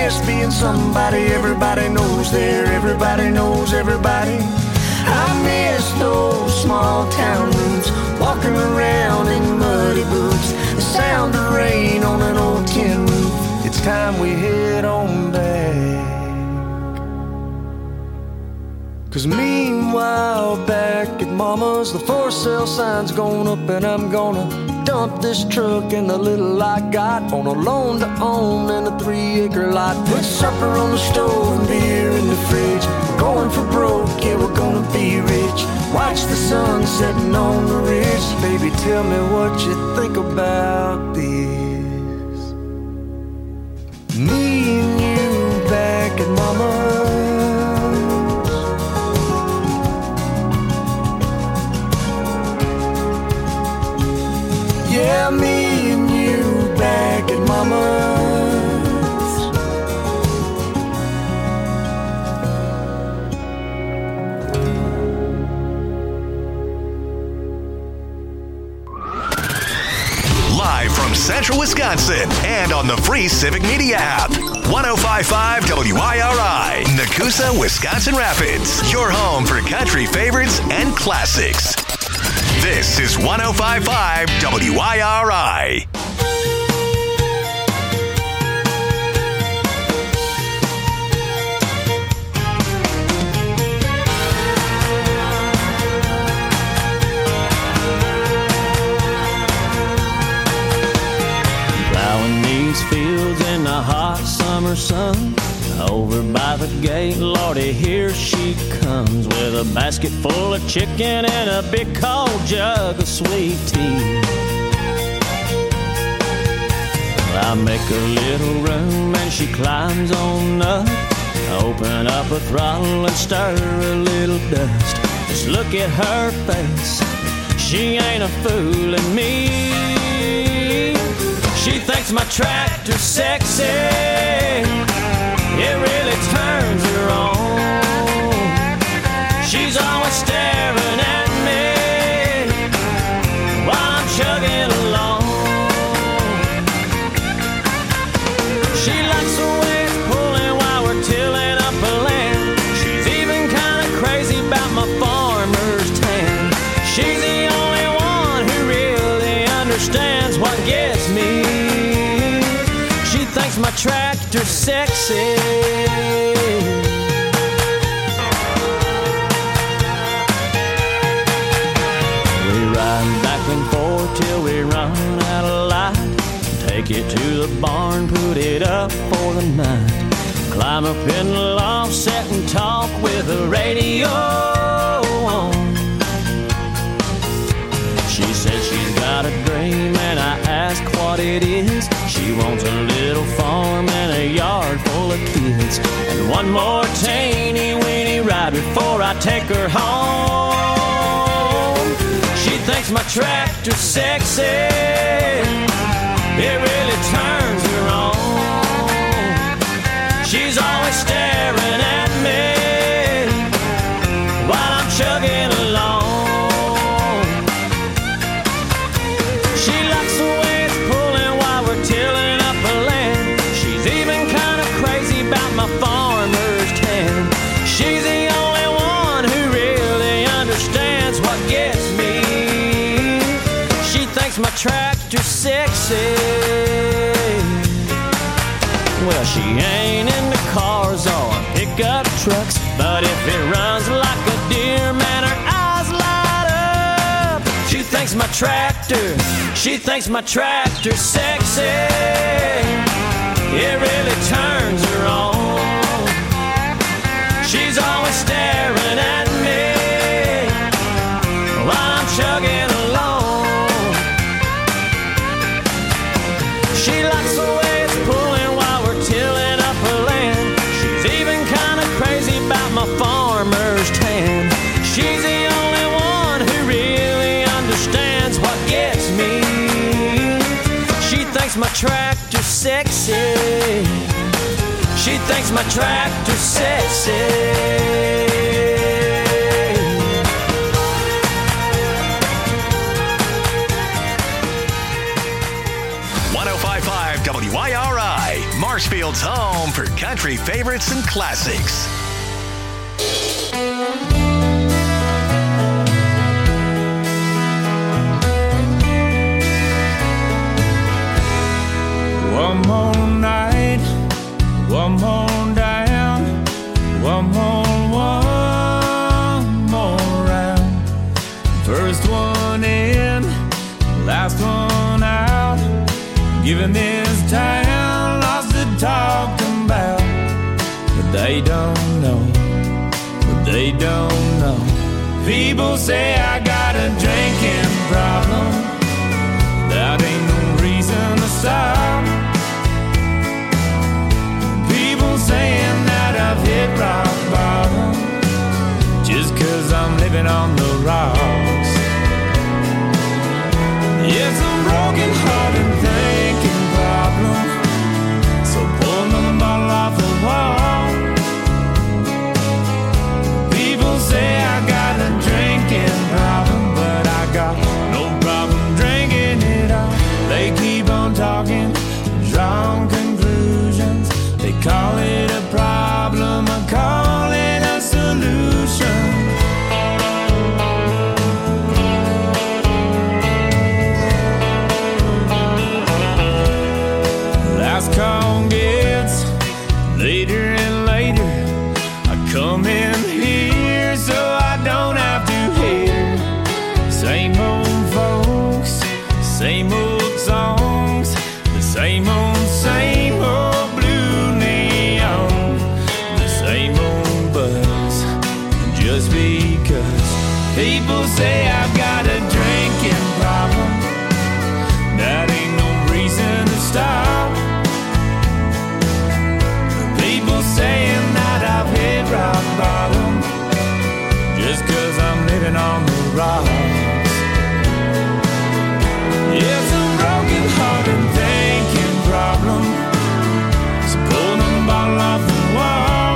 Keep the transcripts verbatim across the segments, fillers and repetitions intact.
miss being somebody everybody knows there. Everybody knows everybody. I miss those small town roots, walking around in muddy boots, the sound of rain on an old tin roof. It's time we head on back. 'Cause meanwhile back at Mama's, the for sale sign's going up, and I'm gonna dump this truck and the little I got on a loan to own and a three acre lot. Put supper on the stove and beer in the fridge. Going for broke, yeah, we're gonna be rich. Watch the sun setting on the ridge. Baby, tell me what you think about this. Me and you back at Mama's. Yeah, me and you back at Mama's. Live from Central Wisconsin and on the free Civic Media app. one oh five point five W I R I, Nakusa, Wisconsin Rapids. Your home for country favorites and classics. This is one oh five point five W I R I. Plowing these fields in the hot summer sun. Over by the gate, Lordy, here she comes with a basket full of chicken and a big cold jug of sweet tea. I make a little room and she climbs on up. Open up a throttle and stir a little dust. Just look at her face, she ain't a fooling me. She thinks my tractor's sexy. It really turns her on. She's always staring at me while I'm chugging along. She likes the way it's pulling while we're tilling up a land. She's even kind of crazy about my farmer's tan. She's the only one who really understands what gets me. She thinks my tractor's sexy. We ride back and forth till we run out of light. Take it to the barn, put it up for the night. Climb up in the loft, sit and talk with the radio on. She says she's got a dream and I ask what it is. She wants a little farm and a yard full of kids, and one more teeny weeny ride before I take her home. She thinks my tractor's sexy. It really turns her on. She's always staring at me while I'm chugging along. She likes the way it's pulling while we're tilling up a land. She's even kind of crazy about my farmer's tan. She's the only one who really understands what gets me. She thinks my tractor's sexy. Well, she ain't into cars or pickup trucks, but if it runs like a deer, man, her eyes light up. She thinks my tractor, she thinks my tractor's sexy. It really turns her on. She's always staring at me while I'm chugging along. She likes the way it's pulling while we're tilling up her land. She's even kind of crazy about my farmer's tan. She's the only one who really understands what gets me. She thinks my tractor's sexy. She thinks my tractor's sexy. one oh five point five W I R I, Marshfield's home for country favorites and classics. One more night, one more down, one more, one more round. First one in, last one out. Giving this town lots to talk about. But they don't know, but they don't know. People say I got a drinking problem. That ain't no reason to stop. People saying that I've hit rock bottom just cause I'm living on the rocks. It's a broken hearted thinking problem, so pull another bottle off the wall. People say I got a drinking problem, but I got no problem drinking it all. They keep on talking, drawing conclusions. They call it a problem, I call it a solution. Last call gets later and later. I come in here so I don't have to hear same old folks, same old songs, the same old, same old blue neon, the same old buzz. Just because people say I've got a drinking problem, that ain't no reason to stop. People saying that I've hit rock bottom just cause I'm living on the rocks. It's a broken hearted thinking problem, so pull the bottle off the wall.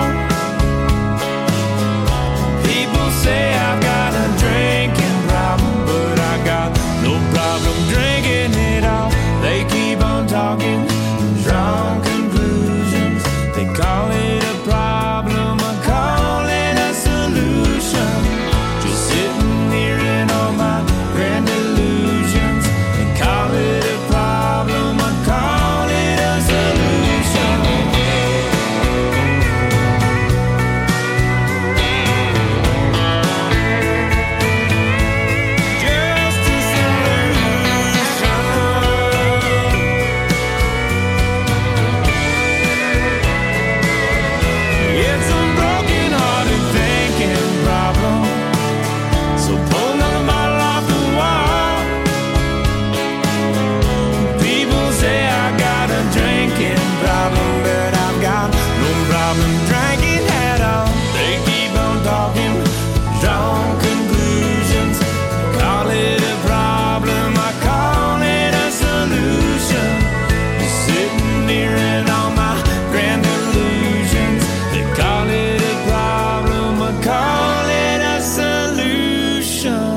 People say I've got a drinking problem, but I got no problem drinking it all. They keep on talking, drawing conclusions. They call it a problem, I call it a solution. Just sitting here in all my grand illusions. They call it a problem, I call it a solution. Just a solution. It's a broken hearted thinking problem, so pull another bottle off the wall. People say I got a drinking problem, but I've got no problem drinking at all. They keep on talking, drawing conclusions. Call it a problem, I call it a solution. Just sitting here in all my grand illusions. They call it a problem, I call it a solution.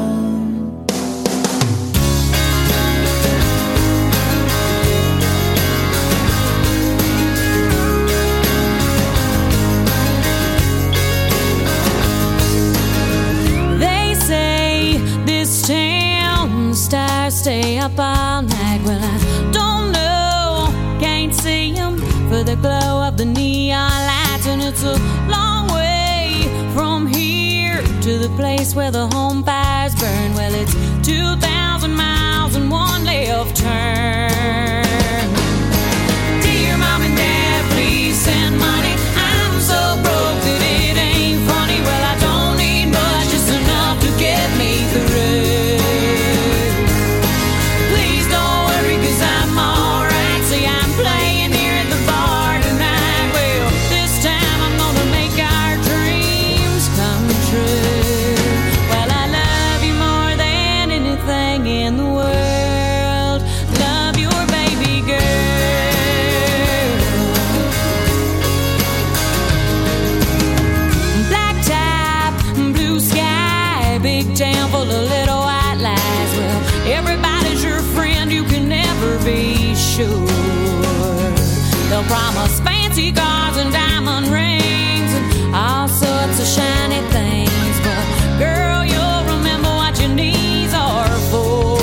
They say this town stars stay up all night. Well, I don't know, can't see them for the glow of the neon lights. And it's a long way from here to the place where the home fires burn. Well, it's two thousand miles and one left turn. Dear mom and dad, please send money. I'm so broke that it ain't funny. Well, I don't need much, just enough to get me through. Please don't worry, cause I'm alright. See, I'm playing here at the bar tonight. Well, this time I'm gonna make our dreams come true. Well, I love you more than anything in the world. Love your baby promise fancy cars and diamond rings and all sorts of shiny things. But girl, you'll remember what your knees are for.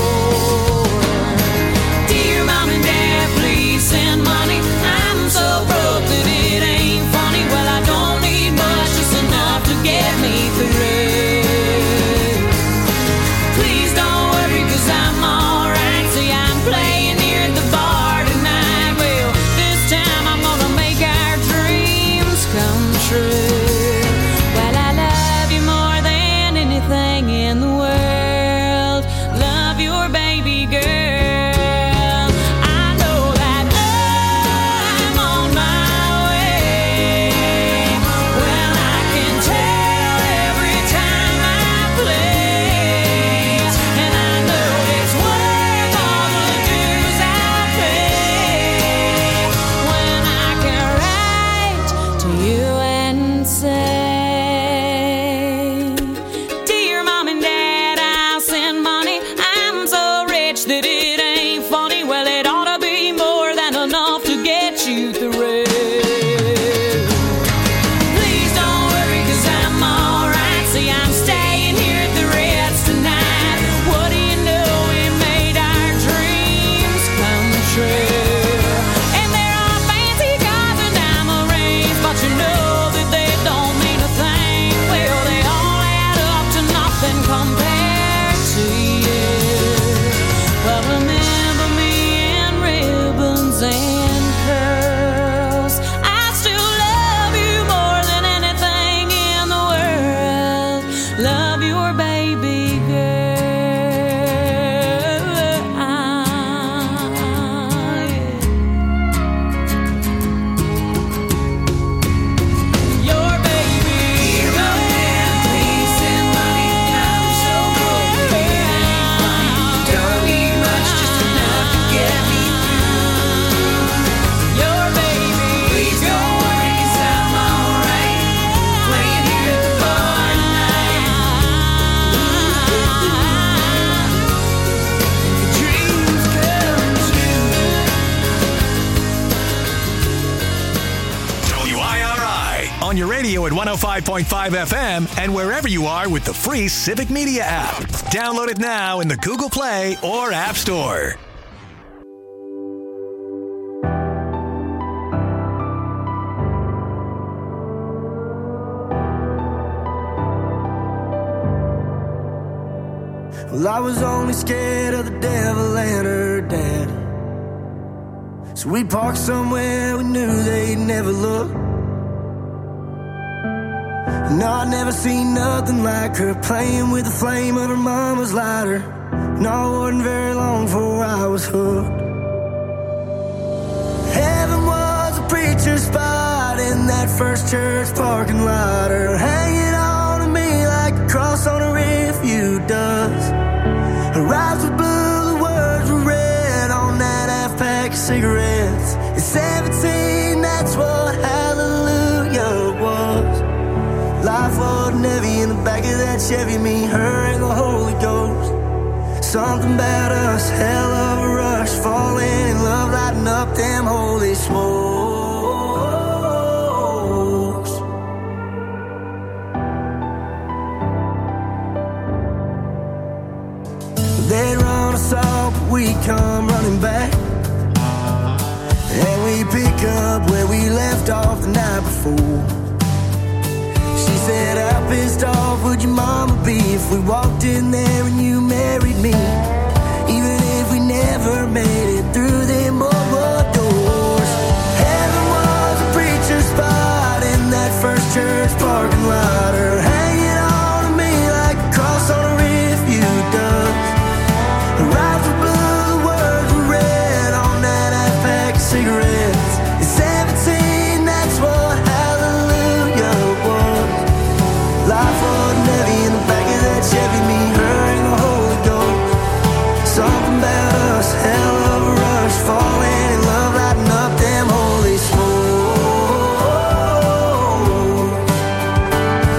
Dear Mom and Dad, please send money. I'm so broke that it ain't funny. Well, I don't need much, just enough to get me through. Please don't worry, cause I'm alright. See, I'm playing here at the bar tonight. Well, this time I'm gonna make our dreams come true. Well, I love you more than anything in the world. Love your baby girl. I know that I'm on my way. Well, I can tell every time I play. And I know it's worth all the dues I pay. When I can write to you and say, Dear Mom and Dad, I'll send money. I'm so rich that it ain't funny. Well, it ought to be more than enough to get you through. Please don't worry, cause I'm alright. See, I'm staying here at the Ritz tonight. What do you know, we made our dreams come true. And there are fancy cars and diamond rings, but you know that they don't mean a thing. Well, they all add up to nothing compared to you. Well, remember me in ribbons and curls. I still love you more than anything in the world. Love your baby girl. Your baby girl. Please send money. I'm so broke that it ain't funny. Don't need much, just enough to get me through. Your baby. Please don't worry, cause I'm alright. Playing here at the bar tonight. Dreams come true. W I R I on your radio at one oh five point five F M and wherever you are with the free Civic Media app. Download it now in the Google Play or App Store. Well, I was only scared of the devil and her dad. So we parked somewhere we knew they'd never look. No, I'd never seen nothing like her, playing with the flame of her mama's lighter. No, it wasn't very long before I was hooked. Heaven was a preacher's spot in that first church parking lot. Her hanging on to me like a cross on a refuge does. Her eyes were blue, the words were red on that half pack of cigarettes. At seventeen, that's what hallelujah was. Life wasn't heavy in the back of that Chevy, me, her, and the Holy Ghost. Something about us, hell of a rush, falling in love, lighting up them holy smokes. They'd run us off, but we come running back. And we pick up where we left off the night before. She said, how pissed off would your mama be if we walked in there and you married me? Even if we never made it through them old war doors. Heaven was a preacher's spot in that first church parking lot. Her hanging on to me like a cross on a refuge does. Her eyes were blue, the words were red on that half pack of cigarettes. At seventeen, that's what hallelujah was. Life wasn't heavy in the back of that Chevy, me, her, and the Holy Ghost. Something about us, hell of a rush, falling in love, lighting up them holy smokes.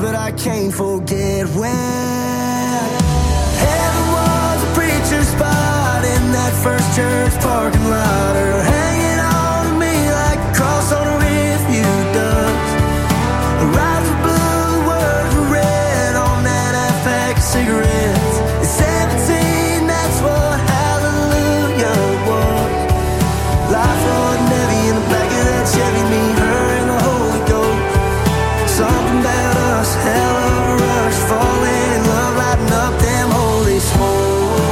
but I can't forget when heaven was a preacher's spot in that first church parking lot, or hanging on to me like a cross on a refuge does. The rides were blue, the words were red on that half-pack of cigarettes. At seventeen, that's what hallelujah was. Life wasn't heavy in the back of that Chevy, me, her, and the Holy Ghost. Something about us, hell of a rush, falling in love, lighting up them holy smoke.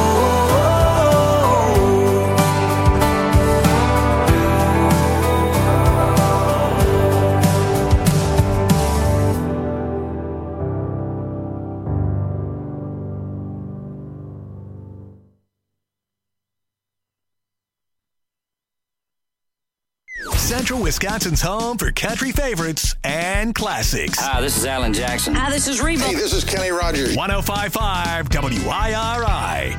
Central Wisconsin's home for country favorites and classics. Hi, this is Alan Jackson. Hi, this is Reba. Hey, this is Kenny Rogers. one oh five point five W I R I.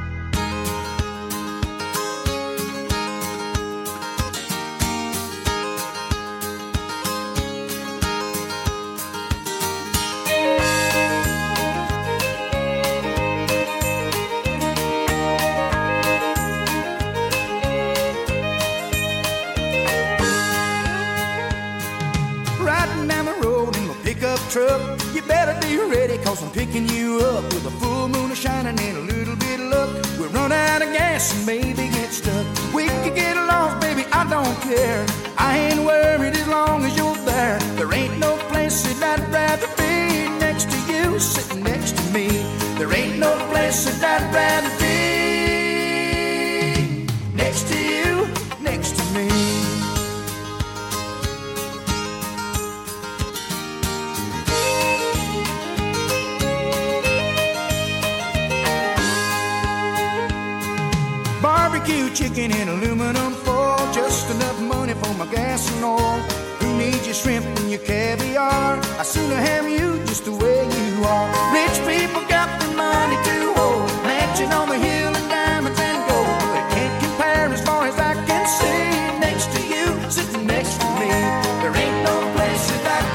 Truck, you better be ready, cause I'm picking you up with a full moon shining and a little bit of luck. We'll run out of gas and maybe get stuck. We could get lost, baby, I don't care. I ain't worried as long as you're there. There ain't no place that I'd rather be next to you, sitting next to me. There ain't no place that I'd rather be next to you, next to me. Barbecue chicken in aluminum foil, just enough money for my gas and oil. Who needs your shrimp and your caviar? I sooner have you just the way you are. Rich people got the money to hold, mansion on the hill and diamonds and gold, but it can't compare as far as I can see. Next to you, sitting next to me, there ain't no place that I'd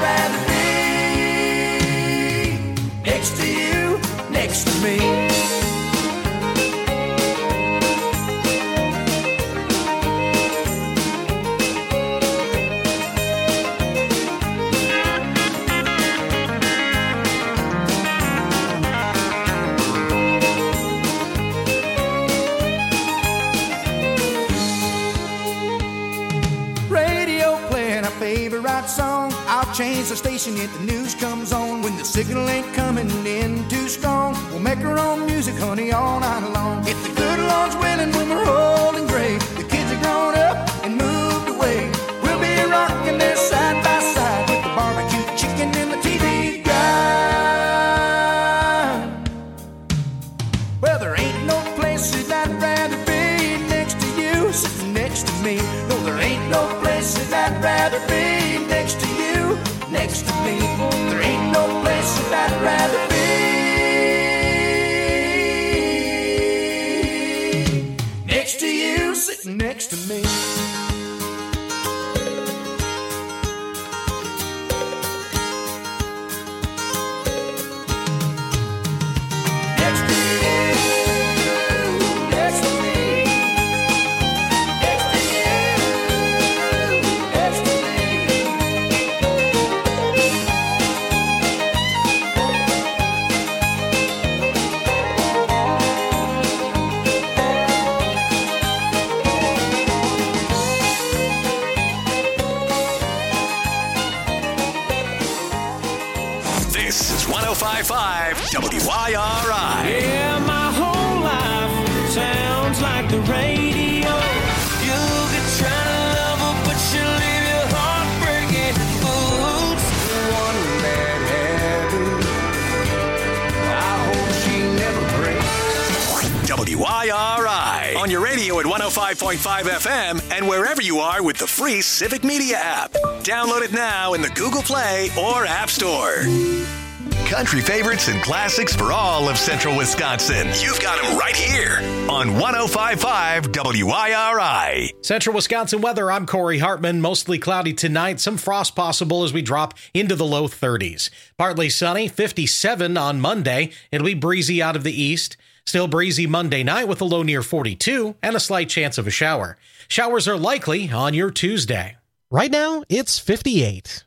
rather be. Next to you, next to me. Song. I'll change the station if the news comes on. When the signal ain't coming in too strong, we'll make our own music, honey, all night long. If the good Lord's willing, when we're old and gray, the kids are grown up and moved away, we'll be rocking there side by side with the barbecue chicken and the T V guide. Well, there ain't no place that I'd rather be next to you, sitting next to me. No, there ain't no place that I'd rather be next to you, next to me. There ain't no place that I'd rather be next to you, sitting next to me. one oh five point five W I R I. Yeah, my whole life sounds like the radio. You could try to love her, but she'll leave your heart breaking. Oops, one bad habit. I hope she never breaks. W I R I on your radio at one oh five point five F M and wherever you are with the free Civic Media app. Download it now in the Google Play or App Store. country favorites and classics for all of central Wisconsin. You've got them right here on one oh five point five W I R I. Central Wisconsin weather, I'm Corey Hartman. Mostly cloudy tonight. Some frost possible as we drop into the low thirties. Partly sunny, fifty-seven on Monday. It'll be breezy out of the east. Still breezy Monday night with a low near forty-two and a slight chance of a shower. Showers are likely on your Tuesday. Right now, it's fifty-eight.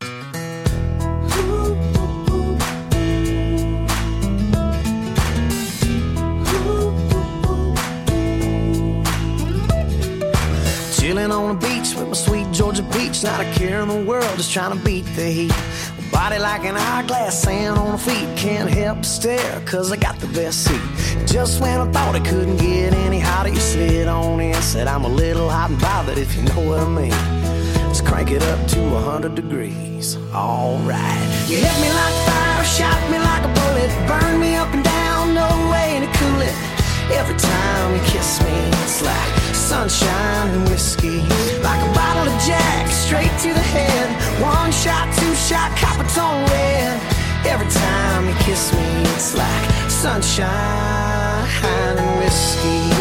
Chilling on the beach with my sweet Georgia peach, not a care in the world, just trying to beat the heat. Body like an hourglass, sand on the feet, can't help but stare, cause I got the best seat. Just when I thought it couldn't get any hotter, you slid on in, said I'm a little hot and bothered, if you know what I mean. Let's crank it up to one hundred degrees, alright. You hit me like fire, shot me like a bullet, burn me up and down, no way to cool it. Every time you kiss me, it's like sunshine and whiskey, like a bottle of Jack, straight to the head. One shot, two shot, copper tone red. Every time you kiss me, it's like sunshine and whiskey.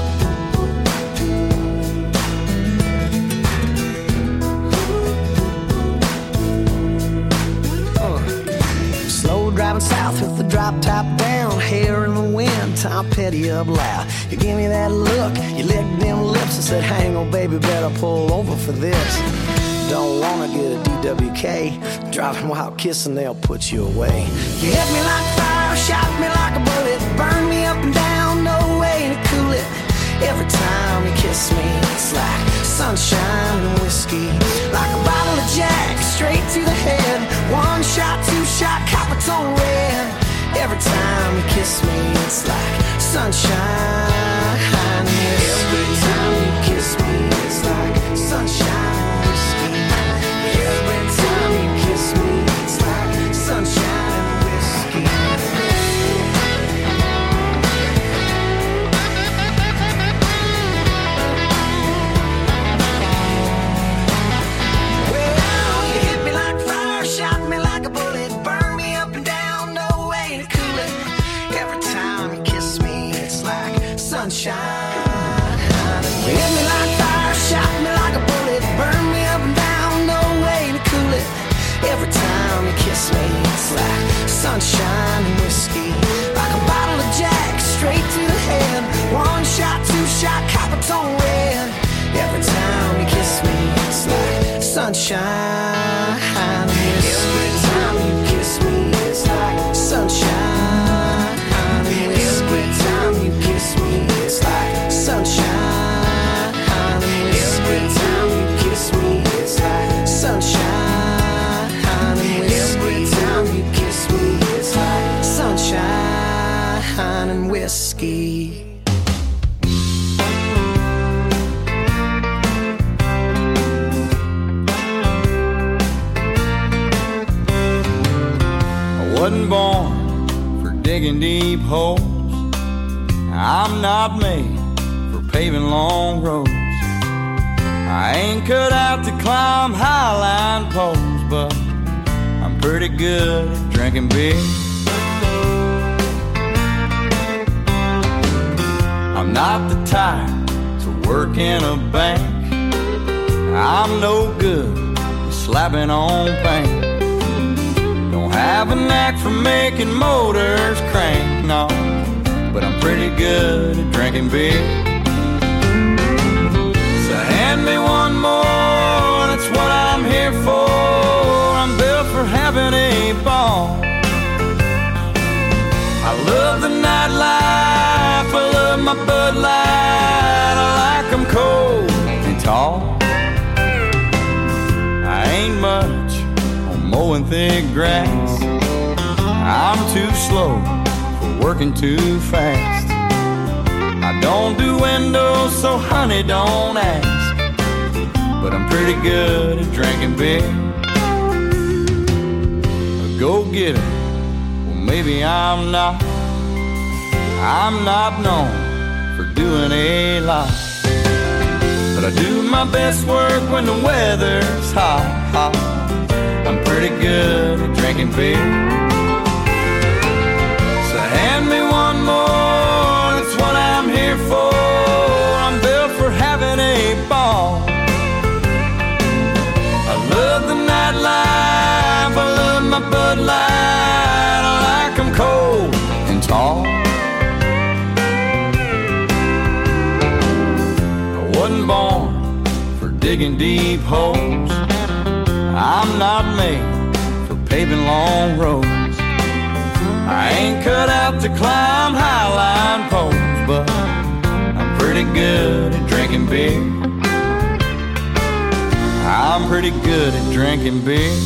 Slow driving south with the drop top down, hair in the wind, Tom Petty up loud. You give me that look, you licked them lips and said, hang on baby, better pull over for this. Don't wanna get a D W K, driving while kissing, they'll put you away. You hit me like fire, shot me like a bullet, burn me up and down, no way to cool it. Every time you kiss me, it's like sunshine and whiskey, like a bottle of Jack, straight to the head. One shot, two shot, copper tone red. Every time you kiss me, it's like sunshine and whiskey. Every time you kiss me, it's like sunshine and whiskey. Every time you kiss me, it's like sunshine and whiskey. Sunshine. You hit me like fire, shot me like a bullet, burn me up and down, no way to cool it. Every time you kiss me, it's like sunshine and whiskey, like a bottle of Jack, straight to the head. One shot, two shot, copper tone red. Every time you kiss me, it's like sunshine and whiskey. Every time you kiss me, it's like sunshine and whiskey. Every time you kiss me, it's like sunshine and whiskey. Every time you kiss me, it's like sunshine and whiskey. Every time you kiss me, it's like sunshine and whiskey. I wasn't born for digging deep holes. I'm not made for paving long roads. I ain't cut out to climb highline poles, but I'm pretty good at drinking beer. I'm not the type to work in a bank. I'm no good at slapping on paint. Don't have a knack for making motors crank, no, but I'm pretty good at drinking beer. So hand me one more, that's what I'm here for. I'm built for having a ball. I love the nightlife, I love my Bud Light. I like them cold and tall. I ain't much on mowing thick grass. I'm too slow working too fast. I don't do windows, so honey, don't ask. But I'm pretty good at drinking beer. A go-getter, well maybe I'm not. I'm not known for doing a lot, but I do my best work when the weather's hot, hot. I'm pretty good at drinking beer. Bud Light, I like 'em cold and tall. I wasn't born for digging deep holes. I'm not made for paving long roads. I ain't cut out to climb highline poles, but I'm pretty good at drinking beer. I'm pretty good at drinking beer.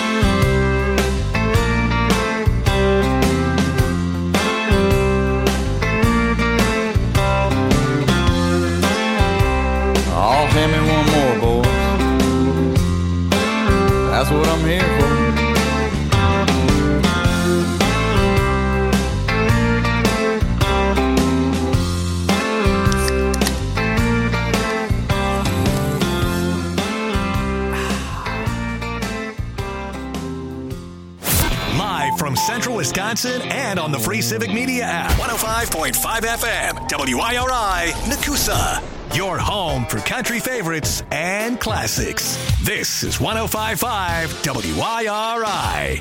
Oh, hand me one more, boys. That's what I'm here for. From Central Wisconsin and on the free Civic Media app. one oh five point five F M, W I R I, Nakusa. Your home for country favorites and classics. This is one oh five point five W I R I.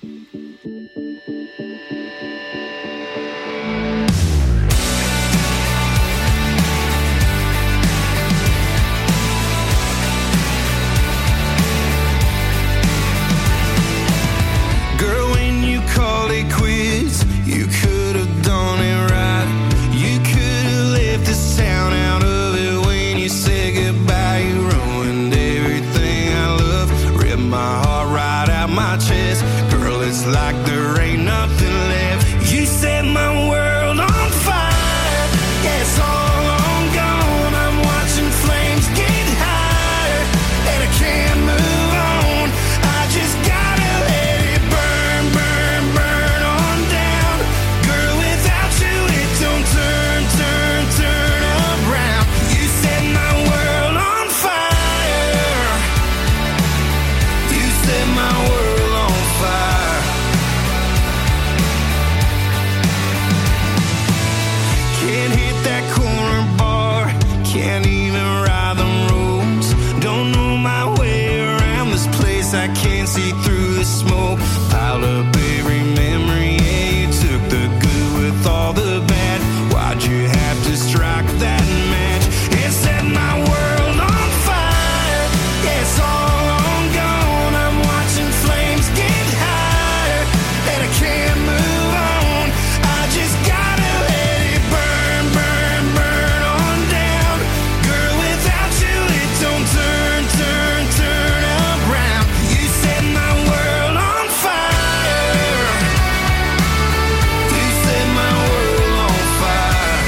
Call it quits. You could have done it right. You could have left this town out of it when you said goodbye. You ruined everything I love. Ripped my heart right out my chest. Girl, it's like there ain't nothing left. You set my world on fire. Yeah, it's all on gone. I'm watching flames get higher, and I can't move on. I just gotta let it burn, burn, burn on down. Girl, without you it don't turn, turn, turn around. You set my world on fire. You set my world on fire. Can't hit that corner bar. Can't even ride the roads. Don't know my way around this place. I can't see through the smoke. Piled up every memory. Yeah, you took the good with all the bad. Why'd you have to strike that match? It set my world on fire. Yeah, it's all on gone. I'm watching flames get higher, and I can't move on. I just gotta let it burn, burn, burn on down. Girl, without you it don't turn, turn, turn around. You set my world on fire. You set my world on fire.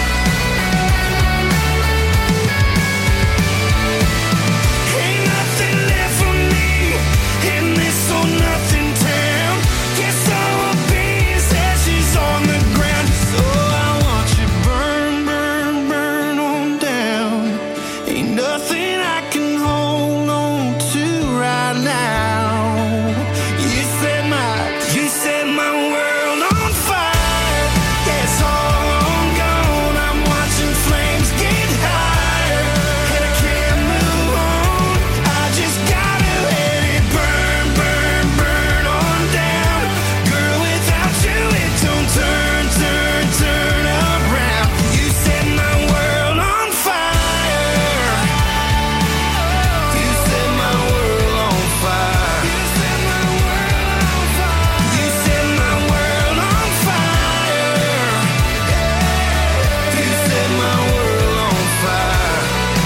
Ain't nothing left for me in this or nothing town. Guess I will be as ashes on the ground. So I want you burn, burn, burn on down. Ain't nothing I can hold on to right now. You set my, you set my world on fire. Yeah, it's all on gone. I'm watching flames get higher, and I can't move on. I just gotta let it burn, burn, burn on down. Girl, without you it don't turn, turn, turn around. You set my world on fire. You set my world on fire. You set my world on fire. You set my world on fire. You set my world on fire.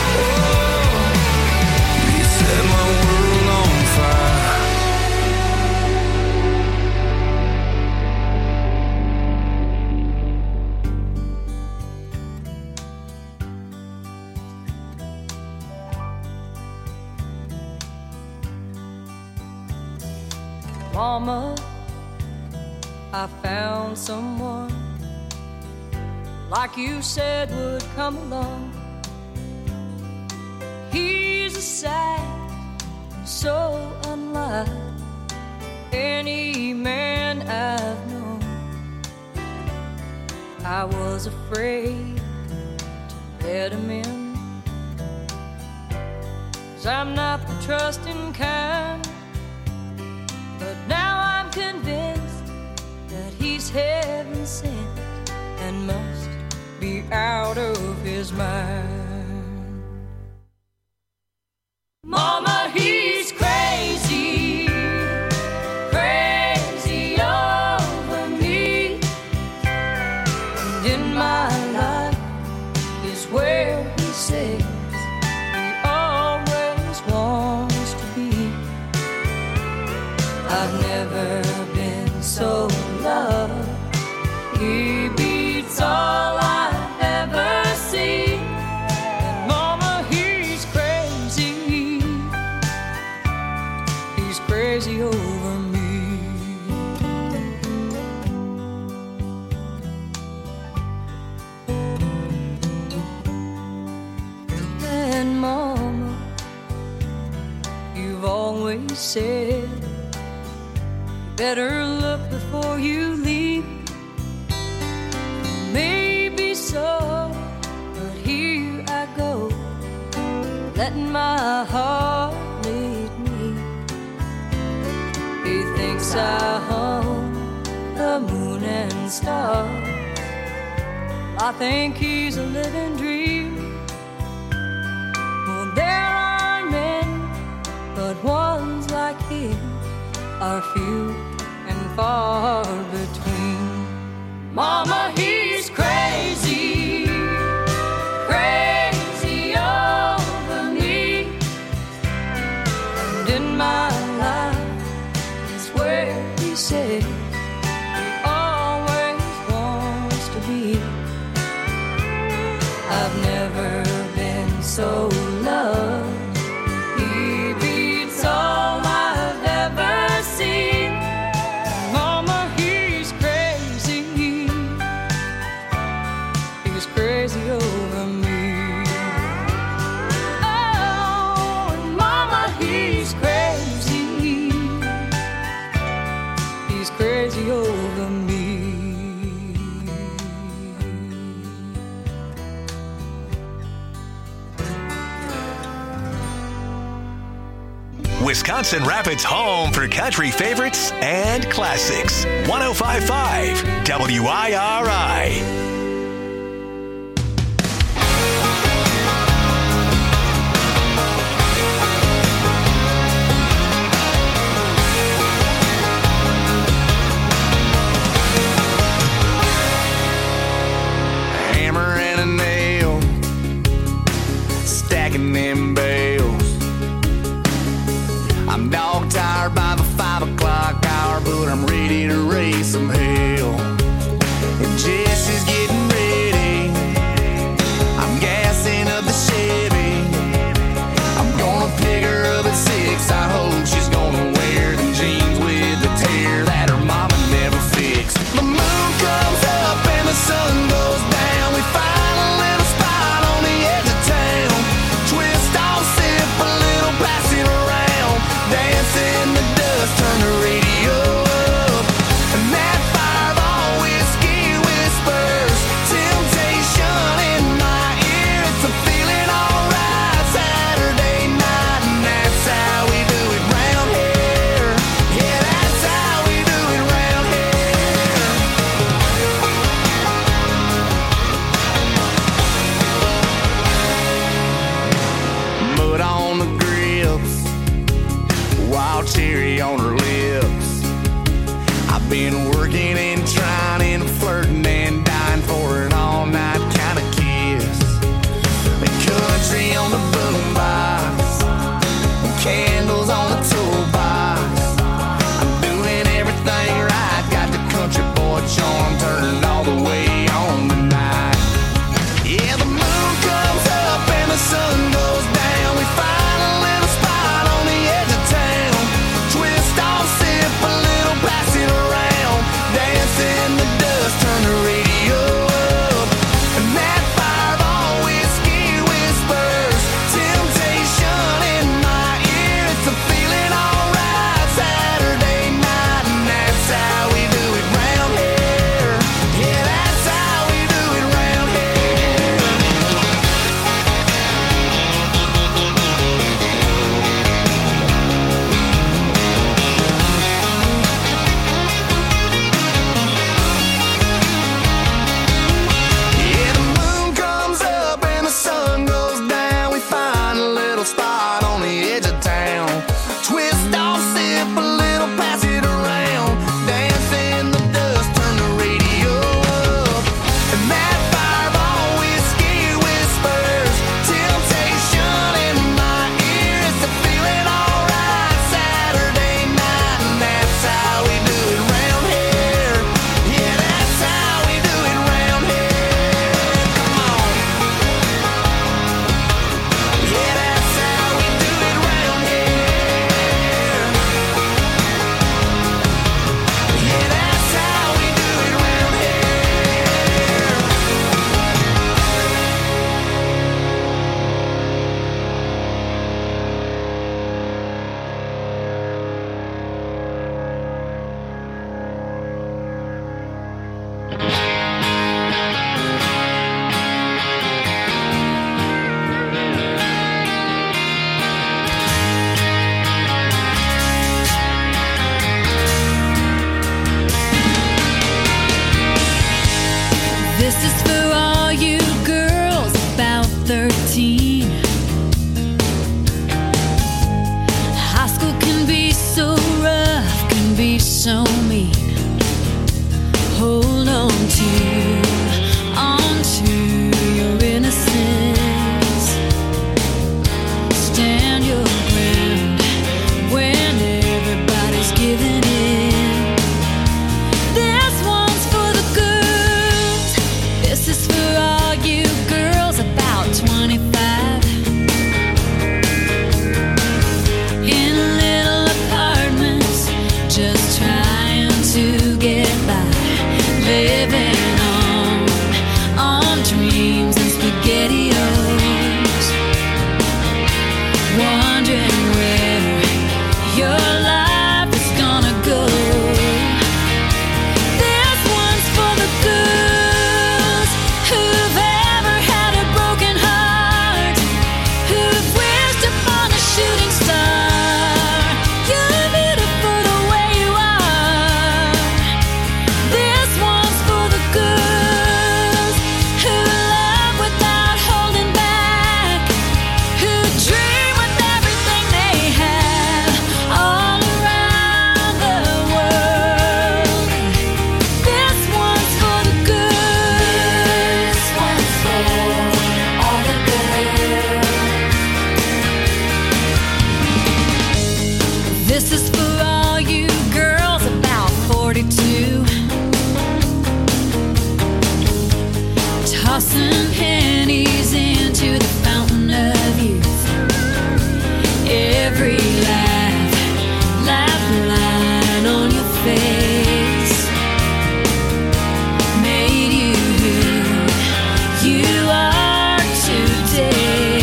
Oh, you set my world on fire. Mama, I found someone like you said would come along. He's a sight so unlike any man I've known. I was afraid to let him in, 'cause I'm not the trusting kind. But now I'm convinced sense and must be out of his mind. Mama, he's crazy, crazy over me. And in my life is where he says he always wants to be. I've never been so loved. He beats all I've ever seen. And mama, he's crazy. He's crazy over me. And mama, you've always said better look before you leave. Maybe so, but here I go, letting my heart lead me. He thinks I own the moon and stars. I think he's a living dream. Well, there are men, but ones like him are few and far between. Mama, he's crazy, crazy over me. And in my life is where he said he always wants to be. I've never been so loved. He beats all I've ever seen. Mama, he's crazy. He's crazy over me. Oh, and mama, he's crazy. He's crazy over me. Wisconsin Rapids' home for country favorites and classics. one oh five point five W I R I. Hammer and a nail, stacking them bales. I'm dog tired by the five o'clock hour, but I'm ready to raise some hell. And Jesse's getting This is for all you girls about thirteen. High school can be so rough, can be so mean. Hold on to, on to your innocence. Stand your ground when everybody's giving in. This one's for the girls. This is for all you girls about twenty-five. In little apartments, just trying to get by. Living on, on dreams and SpaghettiOs. Wondering where your life is gonna go. This one's for the girls who've ever had a broken heart, who've wished upon a shooting star. You're beautiful the way you are. This one's for the girls who love without holding back, who dream with everything they have all around the world. This one's for the girls. This one's for all the girls. This is for all you girls about forty-two. Tossing pennies into the fountain of youth. Every laugh, laugh line on your face made you who you are today.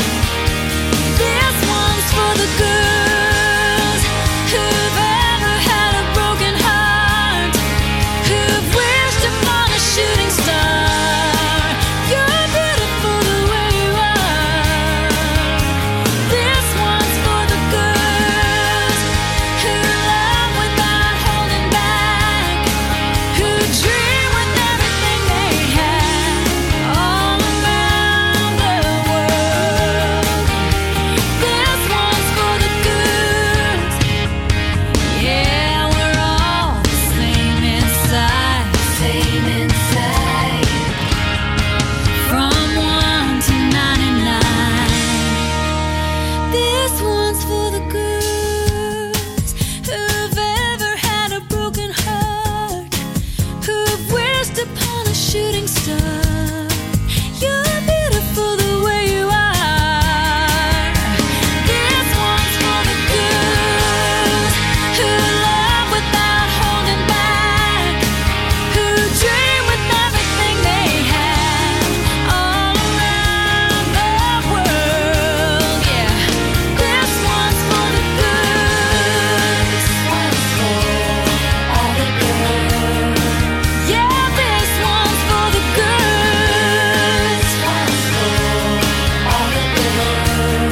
This one's for the girls who've ever had a broken heart, who've wished upon a shooting star. You're beautiful the way you are. This one's for the girls who love without holding back, who dream with everything they have all around the world. This one's for the girls. Yeah, we're all the same inside, same inside. From one to ninety-nine. This one's for the girls who've ever had a broken heart, who've wished upon a shooting star. You're beautiful the way you are. This one's for the girls who love without holding back, who dream with everything they have all around the world. Yeah, this one's for the girls. This one's for all the girls. Yeah, this one's for the girls. This one's for all the girls.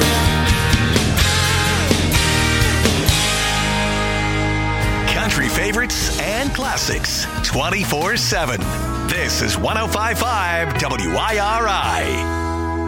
Country favorites and classics twenty-four seven. This is one oh five point five W I R I.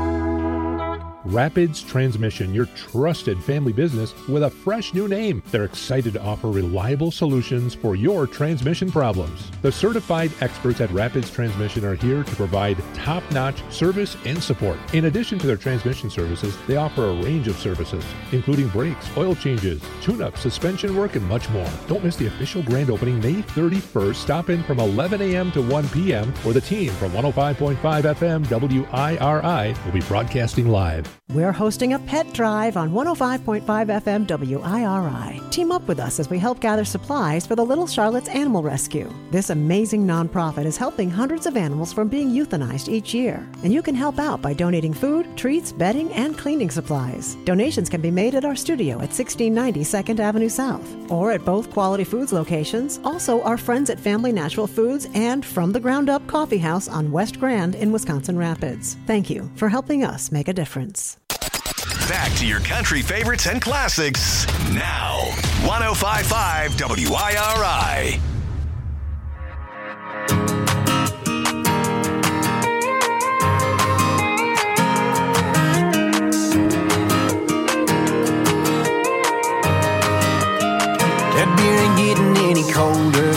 Rapids Transmission, your trusted family business with a fresh new name. They're excited to offer reliable solutions for your transmission problems. The certified experts at Rapids Transmission are here to provide top-notch service and support. In addition to their transmission services, they offer a range of services, including brakes, oil changes, tune-up, suspension work, and much more. Don't miss the official grand opening May thirty-first. Stop in from eleven a.m. to one p.m. where the team from one oh five point five F M W I R I will be broadcasting live. We're hosting a pet drive on one oh five point five F M W I R I. Team up with us as we help gather supplies for the Little Charlotte's Animal Rescue. This amazing nonprofit is helping hundreds of animals from being euthanized each year. And you can help out by donating food, treats, bedding, and cleaning supplies. Donations can be made at our studio at sixteen ninety second Avenue South or at both Quality Foods locations, also our friends at Family Natural Foods and From the Ground Up Coffee House on West Grand in Wisconsin Rapids. Thank you for helping us make a difference. Back to your country favorites and classics now. one oh five point five W I R I. That beer ain't getting any colder,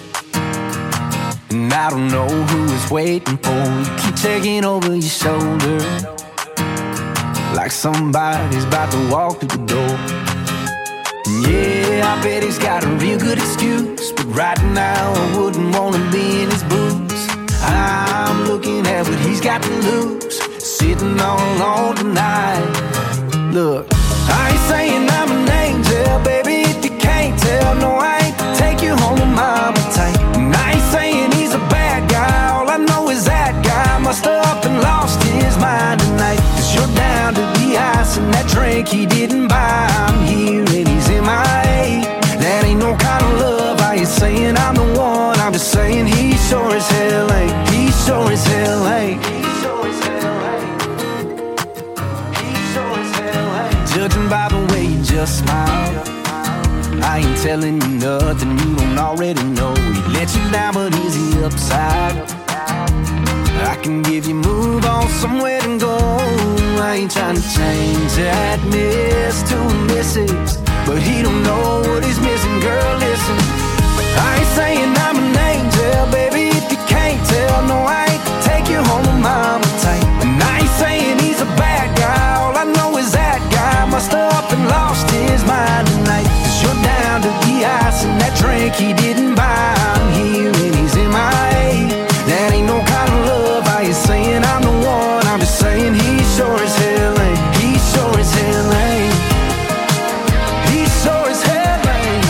and I don't know who is waiting for you. Keep checking over your shoulder like somebody's about to walk through the door. Yeah, I bet he's got a real good excuse, but right now I wouldn't want to be in his boots. I'm looking at what he's got to lose, sitting all alone tonight. Look, I ain't saying I'm an angel, baby, if you can't tell. No, I ain't to take you home with mama tight. And I ain't saying he's a bad guy, all I know is that guy must have up and lost his mind tonight. Cause you're down to the ice and that drink he didn't buy. I'm here and he's in my A. That ain't no kind of love. I ain't saying I'm the one, I'm just saying he sure as hell ain't. He sure as hell ain't. He sure as hell ain't. He sure as hell ain't. Judging by the way you just smile, I ain't telling you nothing you don't already know. He let you down, but is he upside? I can give you move on somewhere to go. I ain't trying to change that miss to a missus, but he don't know what he's missing. Girl, listen, I ain't saying I'm an angel, baby, if you can't tell. No, I ain't to take you home with mama tight. And I ain't saying he's a bad guy, all I know is that guy must have up and lost his mind tonight. Cause you're down to the ice and that drink he didn't buy. I'm here and he's in my A. That ain't no kind of love. I ain't saying I'm the one, I'm just saying he sure as hell ain't. He sure as hell ain't. He sure as hell ain't.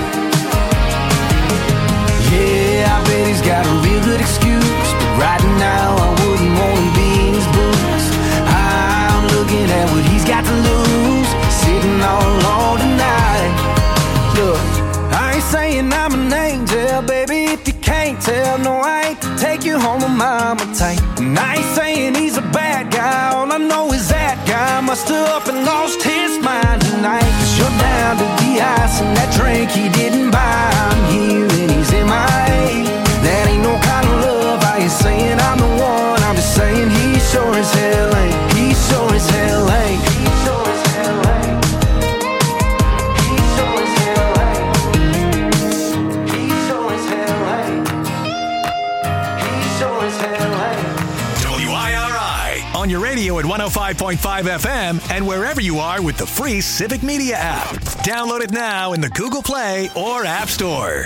Yeah, I bet he's got a real good excuse, but right now I wouldn't want to be in his boots. I'm looking at what he's got to lose, sitting all alone tonight. Look, I ain't saying I'm an angel, baby, if you can't tell. No, I ain't to take you home with mama tight. And I ain't saying he's a bad guy, all I know is that guy must have up and lost his mind tonight. Cause you're down to the ice and that drink he didn't buy. I'm here and he's in my A. That ain't no kind of love. I ain't saying I'm the one, I'm just saying he sure as hell ain't. He sure as hell ain't. He sure as hell ain't. He sure as hell ain't. He sure as hell ain't. He sure as hell ain't. W I R I on your radio at one oh five point five F M and wherever you are with the free Civic Media app. Download it now in the Google Play or App Store.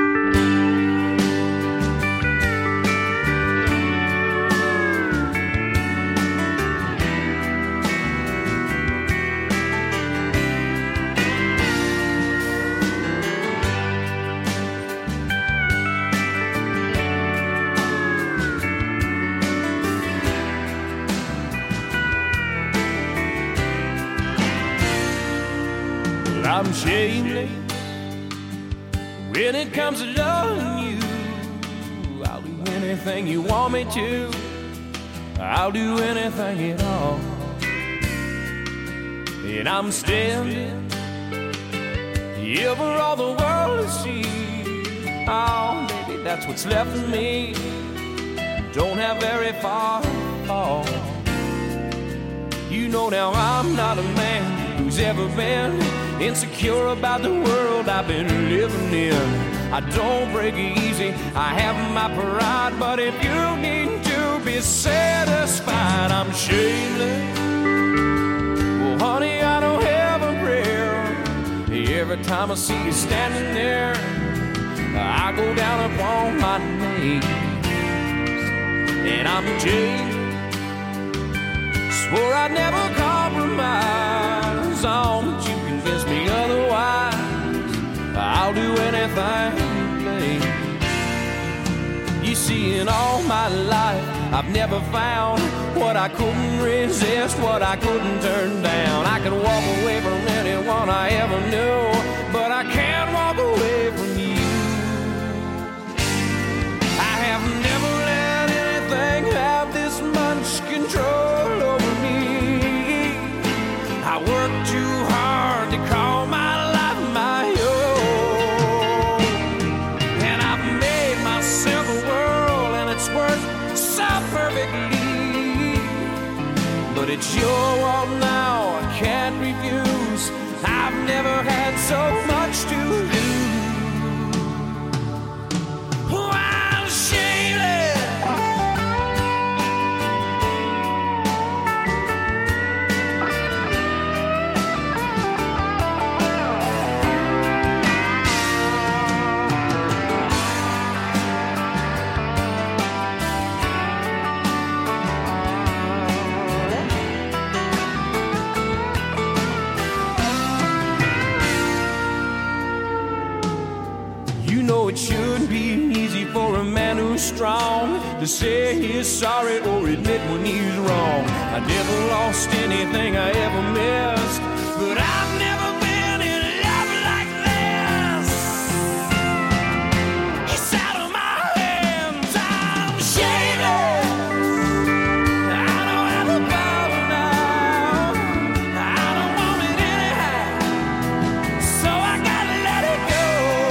I'm shameless when it comes to loving you. I'll do anything you want me to. I'll do anything at all. And I'm standing here for all the world to see. Oh, baby, that's what's left of me. Don't have very far to fall. You know now I'm not a man who's ever been insecure about the world I've been living in. I don't break easy, I have my pride, but if you need to be satisfied, I'm shameless. Well, honey, I don't have a prayer. Every time I see you standing there, I go down upon my knees. And I'm Jake, swore I'd never call You see, in all my life, I've never found what I couldn't resist, what I couldn't turn down. I could walk away from anyone I ever knew, but I can't walk away from you. I have never let anything have this much control over me. I work too hard to call my life my own, and I've made myself a world, and it's worked so perfectly. But it's your world now, I can't refuse. I've never had so much to lose. Oh, I'm shameless. It shouldn't be easy for a man who's strong to say he's sorry or admit when he's wrong. I never lost anything I ever missed, but I've never been in love like this. It's out of my hands, I'm shameless. I don't have the power now, I don't want it anyhow, so I gotta let it go.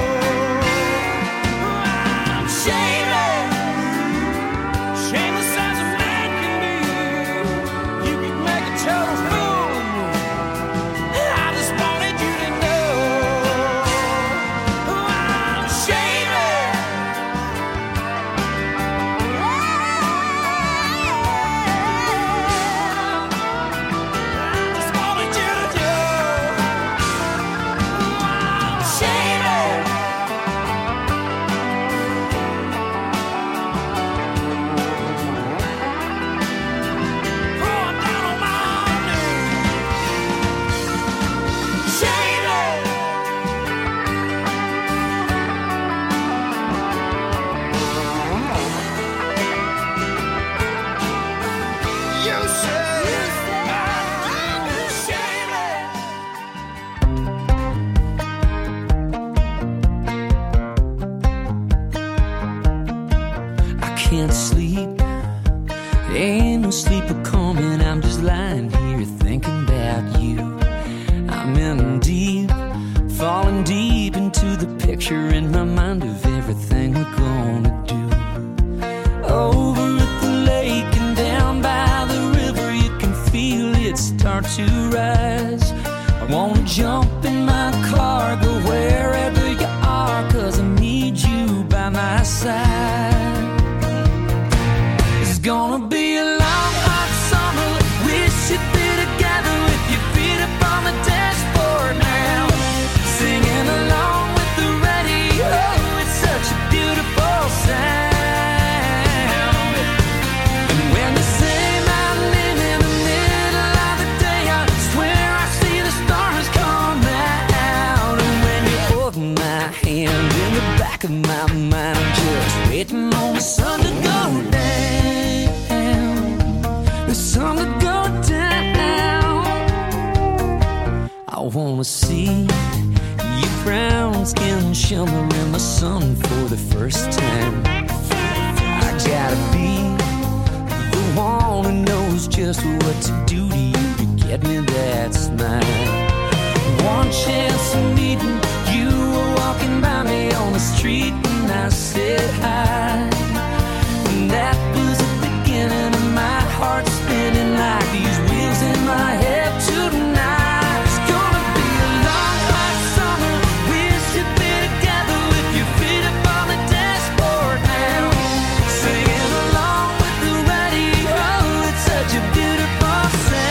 Can't sleep, ain't no sleeper coming. I'm just lying here thinking about you. I'm in deep, falling deep into the picture in my mind of everything we're gonna do. Over at the lake and down by the river, you can feel it start to rise. I wanna jump in my car, go wherever you are, 'cause I need you by my side. It's gonna be a long, hot summer. We should be together with your feet up on the dashboard now, singing along with the radio. It's such a beautiful sound. And when they say my name in the middle of the day, I swear I see the stars come out. And when you hold my hand in the back of my mind, I'm just waiting on the sun to go down. The sun to go down. I wanna see your brown skin shimmer in the sun for the first time. I gotta be the one who knows just what to do to you to get me that smile. One chance of meeting you, were walking by me on the street, and I said hi. And that was the beginning of my heart spinning like these wheels in my head tonight. It's gonna be a long, hot summer. We should be together with your feet up on the dashboard now, singing along with the radio. It's such a beautiful sound.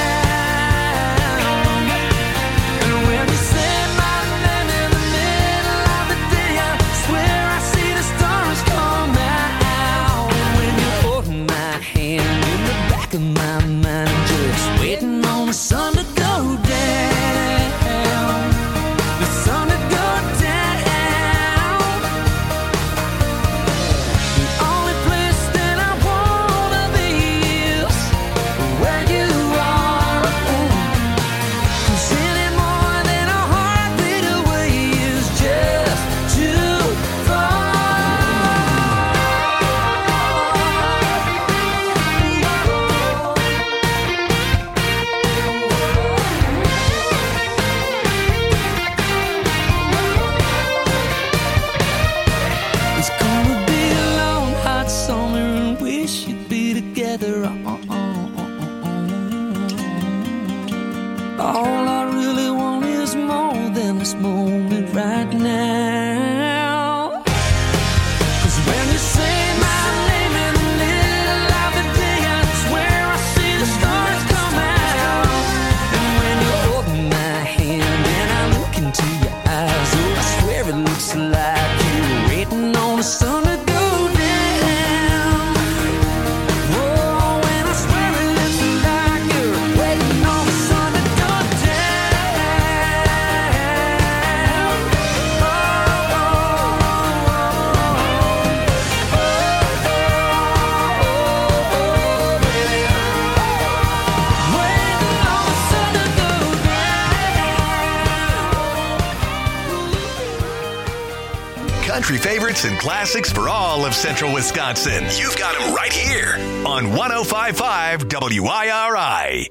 country favorites and classics for all of central Wisconsin. You've got them right here on one oh five point five W I R I.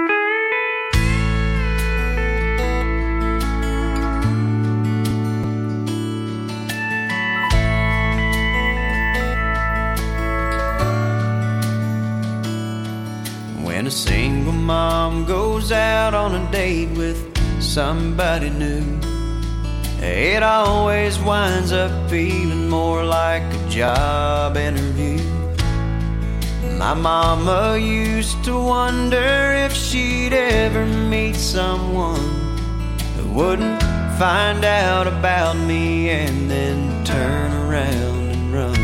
When a single mom goes out on a date with somebody new, it always winds up feeling more like a job interview. My mama used to wonder if she'd ever meet someone who wouldn't find out about me and then turn around and run.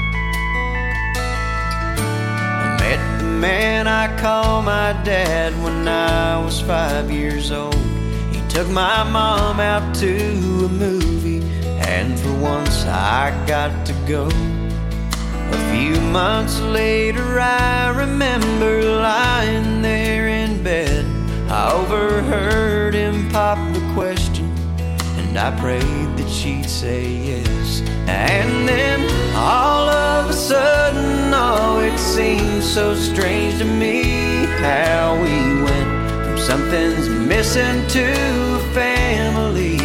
I met the man I call my dad when I was five years old. He took my mom out to a movie, and for once I got to go. A few months later I remember lying there in bed. I overheard him pop the question, and I prayed that she'd say yes. And then all of a sudden, oh, it seemed so strange to me how we went from something's missing to a family.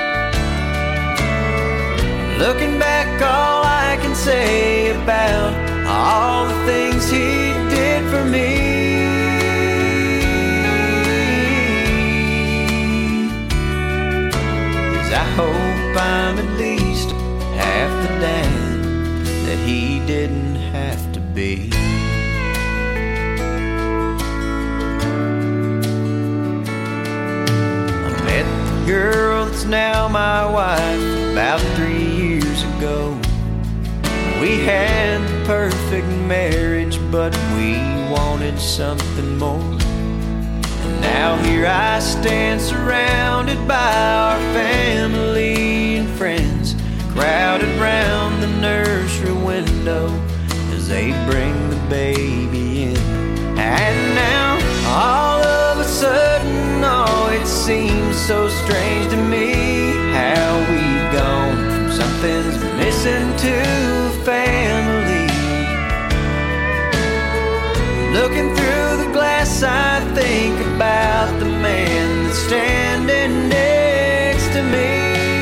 Looking back, all I can say about all the things he did for me is I hope I'm at least half the dad that he didn't have to be. I met the girl that's now my wife about three years ago. We had the perfect marriage, but we wanted something more. And now here I stand surrounded by our family and friends, crowded round the nursery window as they bring the baby in. And now all of a sudden, oh, it seems so strange to me how we've gone from something's missing to a family. Looking through the glass, I think about the man that's standing next to me.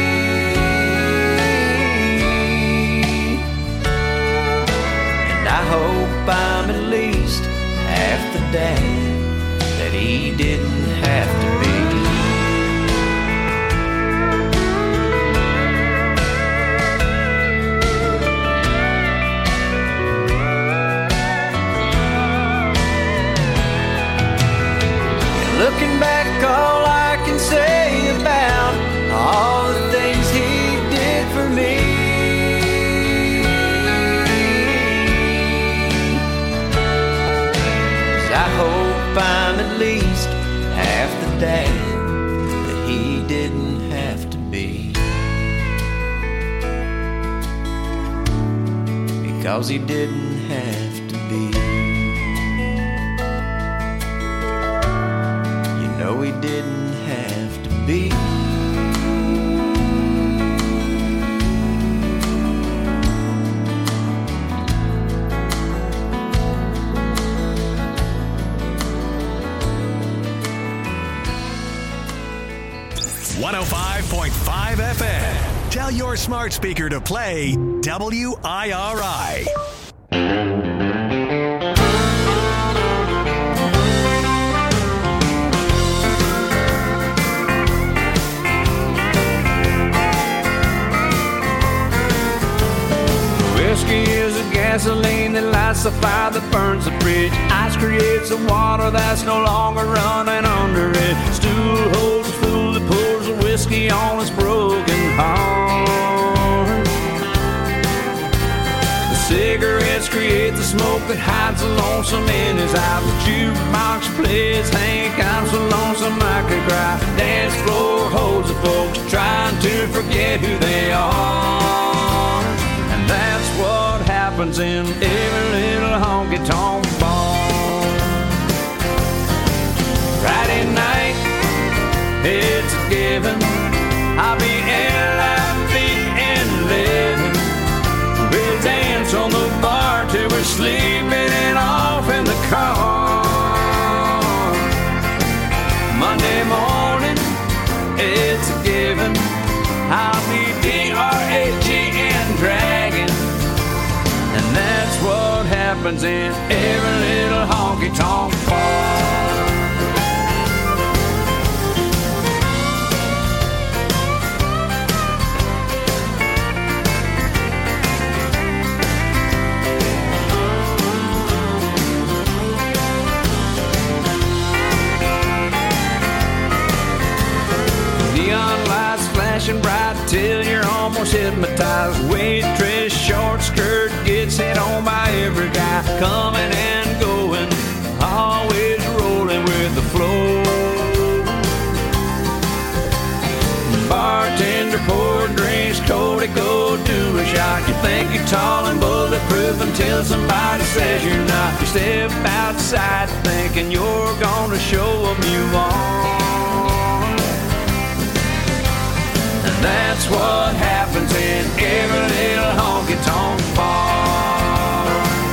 And I hope I'm at least half the dad that he didn't have to be. Looking back, all I can say about all the things he did for me is I hope I'm at least half the dad that he didn't have to be, because he didn't have to be. No, he didn't have to be. one oh five point five F M. Tell your smart speaker to play W I R I. Whiskey is a gasoline that lights the fire that burns the bridge. Ice creates the water that's no longer running under it. Stool holds the fool that pours the whiskey on his broken heart. The cigarettes create the smoke that hides the lonesome in his eyes. The jukebox plays Hank, I'm so lonesome I could cry. Dance floor holds the folks trying to forget who they are. And that's what happens in every little honky-tonk bar. Friday night, it's a given, I'll be in that beat in living. happens in every little honky-tonk bar. Neon lights flashing bright till you're almost hypnotized. Waitress short skirt gets hit on by every guy, coming and going, always rolling with the flow. Bartender poured drinks, Cody, go do a shot. You think you're tall and bulletproof until somebody says you're not. You step outside thinking you're gonna show them you are. That's what happens in every little honky-tonk bar.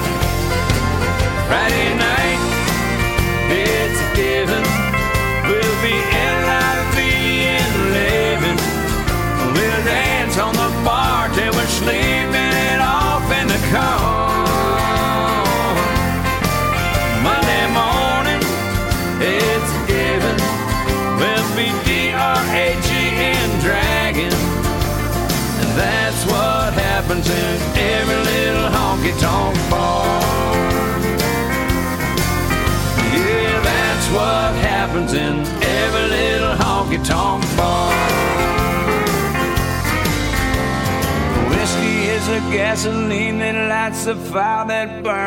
Friday night, it's a given. We'll be L I V and living. We'll dance on the bar till we're sleeping it off in the car. Monday morning, it's a given. We'll be D R A G and dragging. And that's what happens in every little honky-tonk bar. Yeah, that's what happens in every little honky-tonk bar. Whiskey is a gasoline that lights the fire that burns.